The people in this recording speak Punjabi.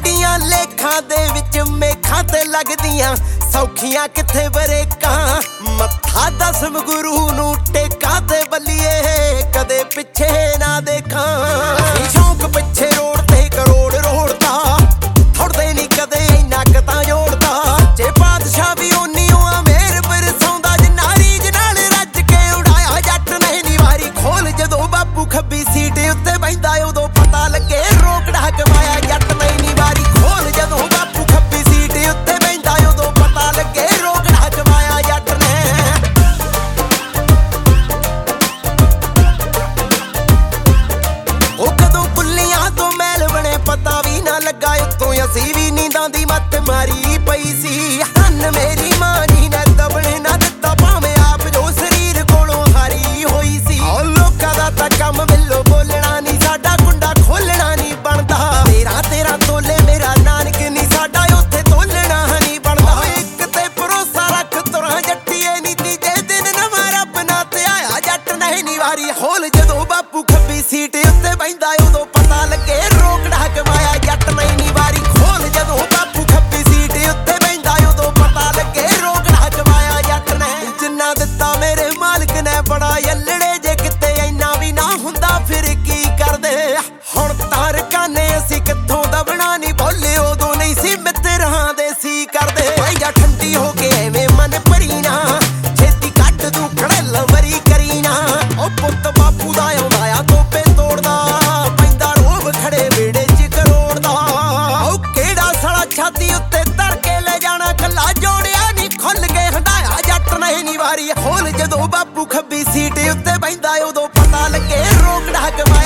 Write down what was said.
ਵੱਡੀਆਂ ਲੇਖਾਂ ਦੇ ਵਿੱਚ ਮੇਖਾਂ ਤੇ ਲੱਗਦੀਆਂ ਸੌਖੀਆਂ ਕਿੱਥੇ ਬਰੇਕਾਂ। ਮੱਥਾ ਦਸਮ ਗੁਰੂ ਨੂੰ ਟੇਕਾਂ ਤੇ ਬੱਲੀਏ ਕਦੇ ਪਿੱਛੇ ਨਾ ਦੇਖਾਂ। ਸ਼ੌਂਕ ਪਿੱਛੇ ਰੋੜ ਤੇ ਕਰੋੜ ਰੋੜਦਾ ਥੋੜਦੇ ਨਹੀਂ ਕਦੇ ਇੰਨਾ ਕਤਾਂ ਜੋੜਦਾ। ਜੇ ਬਾਦਸ਼ਾਹ ਵੀ ਉਨੀ ਆ ਮੇਰ ਬਰਸਾਉਂਦਾ ਜਿੰਨਾ ਰੀਝ ਨਾਲ ਰੱਜ ਕੇ ਉਡਾਇਆ ਜੱਟ ਨੇ ਨੀ ਵਾਰੀ ਖੋਲ। ਜਦੋਂ ਬਾਪੂ ਖੱਬੀ ਸੀਟ ਉੱਤੇ ਬਹਿੰਦਾ ਉਦੋਂ ਪਤਾ ਲੱਗੇ ਰੋਕੜਾ ਕਮਾਇਆ ਜੱਟ ਨੇ ਨੀ ਵਾਰੀ ਖੋਲ। ਜਦੋਂ ਬਾਪੂ ਖੱਬੀ ਸੀਟ ਉੱਤੇ ਬਹਿੰਦਾ ਉਦੋਂ ਪਤਾ ਲੱਗੇ ਰੋਕੜਾ ਕਮਾਇਆ ਜੱਟ ਨੇ। ਉਹ ਕਦੋਂ ਪੁੱਲੀਆਂ ਤੋਂ ਮੈਲ ਬਣੇ ਪਤਾ ਵੀ ਨਾ ਲੱਗਾ ਉੱਤੋਂ ਅਸੀਂ ਵੀ ਨੀਂਦਾਂ ਦੀ ਮੱਤ ਮਾਰੀ ਪਈ ਸੀ। ਹਨ ਮੇਰੀ ਮਾਂ ਨੀ ਨੇ ਦਬਣੇ ਨਾ ਦਿੱਤਾ ਭਾਵੇਂ ਆਪ ਜੋ ਸਰੀਰ ਕੋਲੋਂ ਹਾਰੀ ਹੋਈ ਸੀ। ਲੋਕਾਂ ਦਾ ਤਾਂ ਕੰਮ ਮਿਲੋ ਬੋਲਣਾ ਨੀ ਸਾਡਾ ਕੁੰਡਾ ਖੋਲਣਾ ਨੀ ਬਣਦਾ। ਤੇਰਾ ਤੋਲੇ ਮੇਰਾ ਨਾਨਕ ਨੀ ਸਾਡਾ ਉੱਥੇ ਤੋਲਣਾ ਨੀ ਬਣਦਾ। ਇੱਕ ਤੇ ਭਰੋਸਾ ਰੱਖ ਤੁਰਾਂ ਜੱਟੀਏ ਨੀ ਤੀਜੇ ਦਿਨ ਨਵਾਂ ਰੱਬ ਨਾ ਤੇ ਆਇਆ ਜੱਟ ਨਹੀਂ ਨੀ ਵਾਰੀ ਖੋਲ। ਜਦੋਂ ਬਾਪੂ ਖੱਬੀ ਸੀਟ ਉੱਤੇ ਬਹਿੰਦਾ ਉਦੋਂ ਪਤਾ ਲੱਗੇ ਰੋਕੜਾ ਕਮਾਇਆ ਜੱਟ ਨਹੀਂ ਨੀ ਵਾਰੀ ਖੋਲ। ਜਦੋਂ ਬਾਪੂ ਖੱਬੀ ਸੀਟ ਉੱਤੇ ਬਹਿੰਦਾ ਉਦੋਂ ਪਤਾ ਲੱਗੇ ਰੋਕੜਾ ਕਮਾਇਆ ਜੱਟ ਨੇ। ਜਿੰਨਾ ਦਿੱਤਾ ਮੇਰੇ ਮਾਲਕ ਨੇ ਬੜਾ ਯੱਲੜੇ ਜੇ ਕਿਤੇ ਇੰਨਾ ਵੀ ਨਾ ਹੁੰਦਾ ਫਿਰ ਕੀ ਕਰਦੇ। ਹੁਣ ਤਾਂ ਰਕਾਨੇ ਅਸੀਂ ਕਿੱਥੋਂ ਦਬਣਾ ਨੀ ਬੋਲੇ ਉਦੋਂ ਨਹੀਂ ਸੀ ਮਿੱਤਰਾਂ ਦੇ ਸੀ ਕਰਦੇ। ਭਾਈ ਜਾ ਠੰਡੀ ਹੋ ਕੇ ਐਵੇਂ ਮਨ ਭਰੀ ਨਾ ਛੇਤੀ ਕੱਢ ਤੂੰ ਖੜੇਲ ਵਰੀ ਕਰੀ ਨਾ। ਉਹ ਪੁੱਤ ਬਾਪੂ ਦਾ ਆਉਂਦਾ ਆ ਤੋਪੇ ਤੋੜਦਾ ਪੈਂਦਾ ਰੋਬ ਖੜੇ ਵੇੜੇ ਚ ਕਰੋੜ ਦਾ। ਉਹ ਕਿਹੜਾ ਸਾਲਾ ਛਾਤੀ ਉੱਤੇ ਧਰ ਕੇ ਲੈ ਜਾਣਾ ਕੱਲਾ ਜੋੜਿਆ ਨੀ ਖੁੱਲ ਕੇ ਹੰਡਾਇਆ ਜੱਟ ਨਹੀਂ ਨੀ ਵਾਰੀ ਖੋਲ। ਜਦੋਂ ਬਾਪੂ ਖੱਬੀ ਸੀਟ ਉੱਤੇ ਬਹਿੰਦਾ ਉਦੋਂ ਪਤਾ ਲੱਗੇ ਰੋਕੜਾ